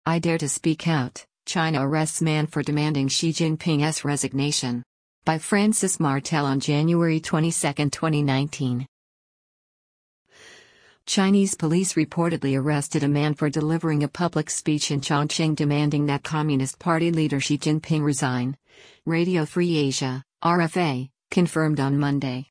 I dare to speak out. China arrests man for demanding Xi Jinping's resignation. By Francis Martel on January 22, 2019. Chinese police reportedly arrested a man for delivering a public speech in Chongqing demanding that Communist Party leader Xi Jinping resign. Radio Free Asia, RFA, confirmed on Monday.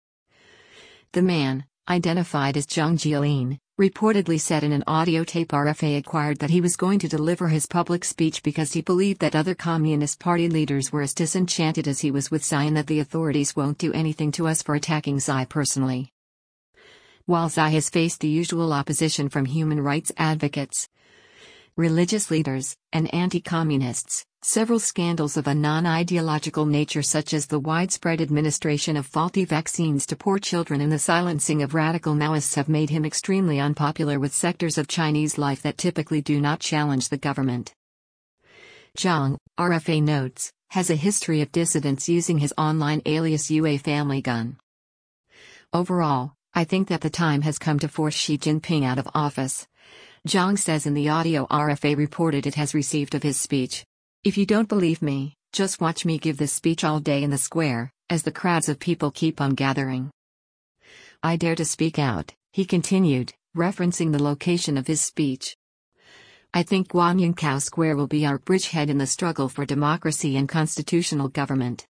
The man, identified as Zhang Jialin, reportedly said in an audio tape RFA acquired that he was going to deliver his public speech because he believed that other Communist Party leaders were as disenchanted as he was with Xi and that the authorities won't do anything to us for attacking Xi personally. While Xi has faced the usual opposition from human rights advocates, religious leaders, and anti-communists, several scandals of a non-ideological nature such as the widespread administration of faulty vaccines to poor children and the silencing of radical Maoists have made him extremely unpopular with sectors of Chinese life that typically do not challenge the government. Zhang, RFA notes, has a history of dissidents using his online alias Yue Family Gun. Overall, I think that the time has come to force Xi Jinping out of office. Zhang says in the audio RFA reported it has received of his speech. If you don't believe me, just watch me give this speech all day in the square, as the crowds of people keep on gathering. I dare to speak out, he continued, referencing the location of his speech. I think Guangyunkao Square will be our bridgehead in the struggle for democracy and constitutional government.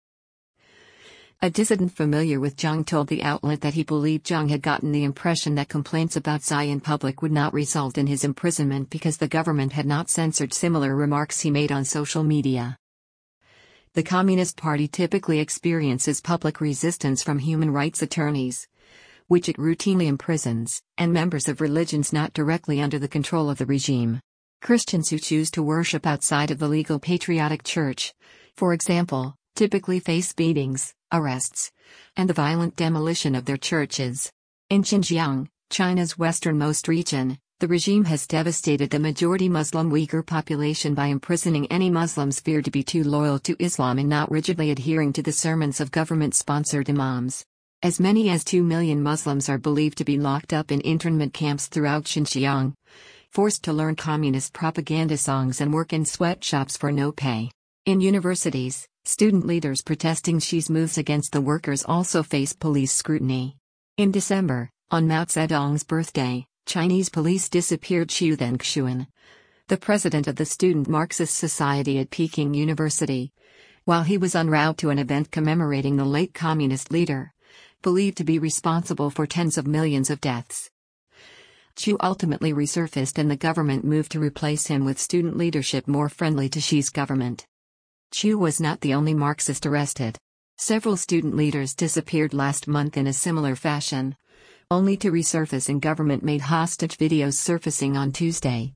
A dissident familiar with Zhang told the outlet that he believed Zhang had gotten the impression that complaints about Xi in public would not result in his imprisonment because the government had not censored similar remarks he made on social media. The Communist Party typically experiences public resistance from human rights attorneys, which it routinely imprisons, and members of religions not directly under the control of the regime. Christians who choose to worship outside of the legal patriotic church, for example, typically face beatings, arrests, and the violent demolition of their churches. In Xinjiang, China's westernmost region, the regime has devastated the majority Muslim Uyghur population by imprisoning any Muslims feared to be too loyal to Islam and not rigidly adhering to the sermons of government-sponsored imams. As many as 2 million Muslims are believed to be locked up in internment camps throughout Xinjiang, forced to learn communist propaganda songs and work in sweatshops for no pay. In universities, student leaders protesting Xi's moves against the workers also face police scrutiny. In December, on Mao Zedong's birthday, Chinese police disappeared Xu Zhengxuan, the president of the Student Marxist Society at Peking University, while he was en route to an event commemorating the late communist leader, believed to be responsible for tens of millions of deaths. Xu ultimately resurfaced and the government moved to replace him with student leadership more friendly to Xi's government. Xu was not the only Marxist arrested. Several student leaders disappeared last month in a similar fashion, only to resurface in government-made hostage videos surfacing on Tuesday.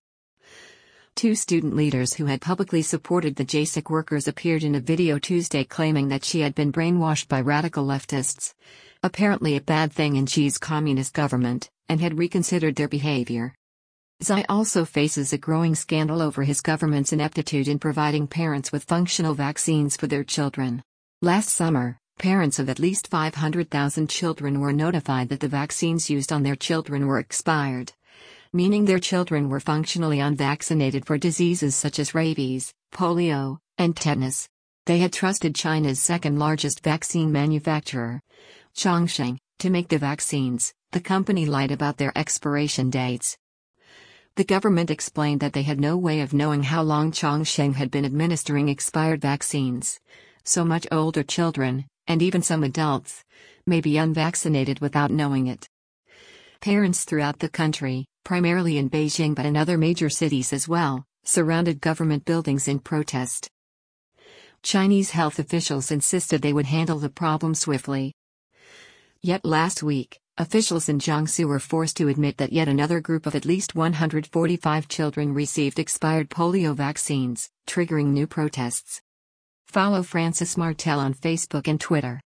2 student leaders who had publicly supported the JASIC workers appeared in a video Tuesday claiming that Xi had been brainwashed by radical leftists, apparently a bad thing in Xi's communist government, and had reconsidered their behavior. Xi also faces a growing scandal over his government's ineptitude in providing parents with functional vaccines for their children. Last summer, parents of at least 500,000 children were notified that the vaccines used on their children were expired, meaning their children were functionally unvaccinated for diseases such as rabies, polio, and tetanus. They had trusted China's second-largest vaccine manufacturer, Chongqing, to make the vaccines. The company lied about their expiration dates. The government explained that they had no way of knowing how long Chongqing had been administering expired vaccines. So much older children, and even some adults, may be unvaccinated without knowing it. Parents throughout the country, primarily in Beijing but in other major cities as well, surrounded government buildings in protest. Chinese health officials insisted they would handle the problem swiftly. Yet last week, officials in Jiangsu were forced to admit that yet another group of at least 145 children received expired polio vaccines, triggering new protests. Follow Francis Martel on Facebook and Twitter.